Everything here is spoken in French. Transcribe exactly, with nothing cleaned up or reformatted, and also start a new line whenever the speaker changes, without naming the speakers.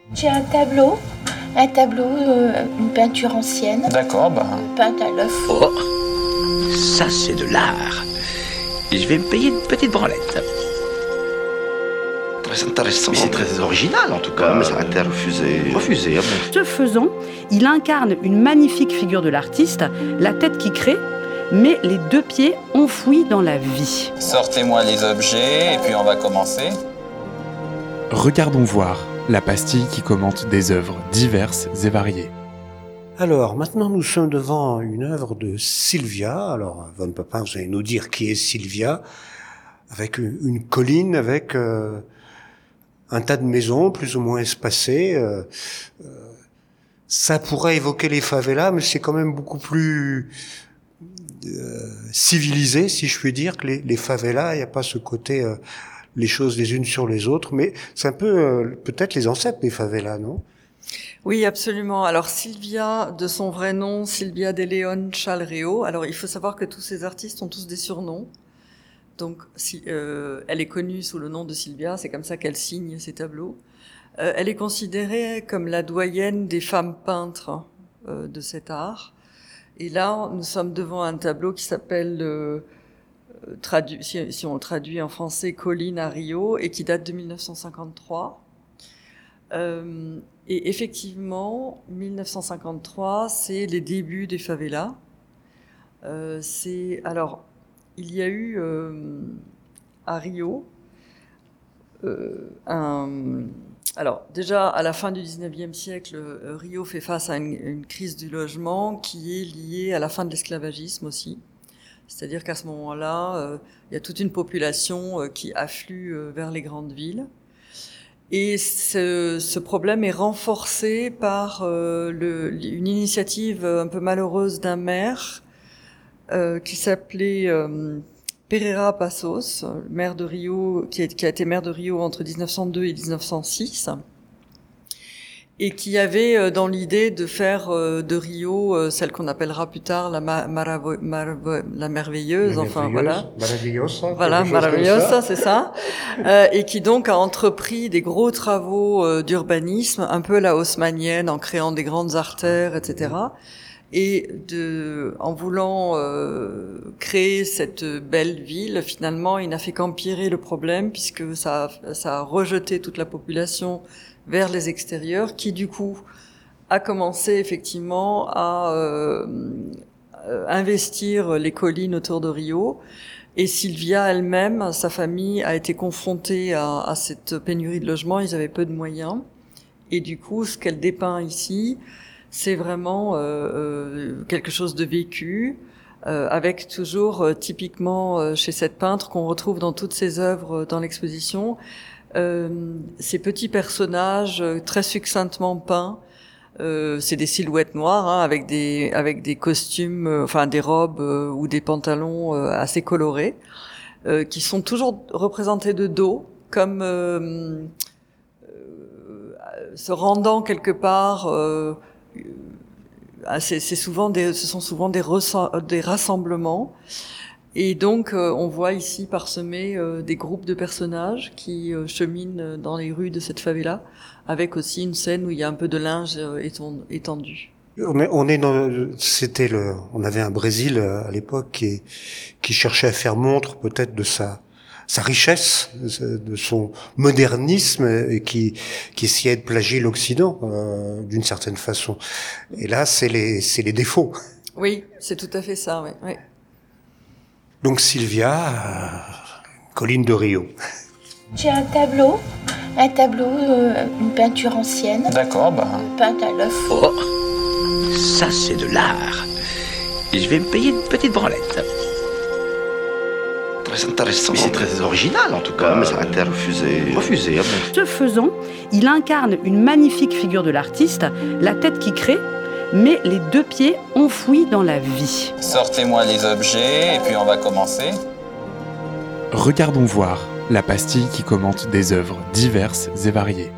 J'ai un tableau, un tableau, euh, une peinture ancienne.
D'accord, bah...
Peinte à l'œuf.
Oh, ça c'est de l'art. Et je vais me payer une petite branlette.
Très intéressant.
Mais c'est très original en tout cas.
Ouais, mais ça a été refusé.
Refusé. Ah bon.
Ce faisant, il incarne une magnifique figure de l'artiste, la tête qui crée, mais les deux pieds enfouis dans la vie.
Sortez-moi les objets et puis on va commencer.
Regardons voir, la pastille qui commente des œuvres diverses et variées.
Alors, maintenant, nous sommes devant une œuvre de Sylvia. Alors, Von Papin, vous allez nous dire qui est Sylvia, avec une, une colline, avec euh, un tas de maisons plus ou moins espacées. Euh, euh, ça pourrait évoquer les favelas, mais c'est quand même beaucoup plus euh, civilisé, si je puis dire, que les, les favelas. Il n'y a pas ce côté... Euh, les choses les unes sur les autres, mais c'est un peu euh, peut-être les ancêtres des favelas, non?
Oui, absolument. Alors Sylvia, de son vrai nom, Sylvia de León Chalreo. Alors il faut savoir que tous ces artistes ont tous des surnoms. Donc si, euh, elle est connue sous le nom de Sylvia, c'est comme ça qu'elle signe ses tableaux. Euh, elle est considérée comme la doyenne des femmes peintres euh, de cet art. Et là, nous sommes devant un tableau qui s'appelle... Euh, Tradu- si, si on le traduit en français, Colline à Rio, et qui date de mille neuf cent cinquante-trois. Euh, et effectivement, mille neuf cent cinquante-trois, c'est les débuts des favelas. Euh, c'est, alors, il y a eu euh, à Rio euh, un... Alors, déjà, à la fin du dix-neuvième siècle, Rio fait face à une, une crise du logement qui est liée à la fin de l'esclavagisme aussi. C'est-à-dire qu'à ce moment-là, euh, il y a toute une population euh, qui afflue euh, vers les grandes villes. Et ce, ce problème est renforcé par euh, le, une initiative un peu malheureuse d'un maire euh, qui s'appelait euh, Pereira Passos, maire de Rio, qui, est, qui a été maire de Rio entre dix-neuf cent deux et dix-neuf cent six. Et qui avait dans l'idée de faire de Rio celle qu'on appellera plus tard la ma- maravo- maravo- la merveilleuse,
La
enfin
merveilleuse,
voilà,
maravillosa,
voilà
quelque chose comme
maravillosa, c'est ça, euh, et qui donc a entrepris des gros travaux euh, d'urbanisme, un peu à la haussmannienne, en créant des grandes artères, et cetera. Et de, en voulant euh, créer cette belle ville, finalement, il n'a fait qu'empirer le problème puisque ça, a, ça a rejeté toute la population vers les extérieurs, qui du coup a commencé effectivement à euh, investir les collines autour de Rio. Et Sylvia elle-même, sa famille, a été confrontée à, à cette pénurie de logements. Ils avaient peu de moyens. Et du coup, ce qu'elle dépeint ici, c'est vraiment euh, euh, quelque chose de vécu, euh, avec toujours euh, typiquement euh, chez cette peintre qu'on retrouve dans toutes ses œuvres euh, dans l'exposition, euh, ces petits personnages euh, très succinctement peints. Euh, c'est des silhouettes noires hein, avec des avec des costumes, euh, enfin des robes euh, ou des pantalons euh, assez colorés, euh, qui sont toujours représentés de dos, comme euh, euh, se rendant quelque part. Euh, C'est, c'est souvent des, ce sont souvent des, ressa- des rassemblements, et donc euh, on voit ici parsemés euh, des groupes de personnages qui euh, cheminent dans les rues de cette favela, avec aussi une scène où il y a un peu de linge euh, étendu.
On est, on est dans, c'était le, on avait un Brésil à l'époque qui, qui cherchait à faire montre peut-être de sa, sa richesse, de son modernisme, et qui, qui essayait de plagier l'Occident euh, d'une certaine façon. Et là, c'est les, c'est les défauts.
Oui, c'est tout à fait ça. Oui. Oui.
Donc Sylvia, euh, colline de Rio.
J'ai un tableau, un tableau, euh, une peinture ancienne.
D'accord, bah...
Peinte à l'œuf.
Oh, ça c'est de l'art. Et je vais me payer une petite branlette.
Très intéressant.
Mais c'est très original en tout cas.
Ouais, mais ça a été refusé.
Refusé. Ah bon.
Ce faisant, il incarne une magnifique figure de l'artiste, la tête qui crée, mais les deux pieds enfouis dans la vie.
Sortez-moi les objets et puis on va commencer.
Regardons voir, la pastille qui commente des œuvres diverses et variées.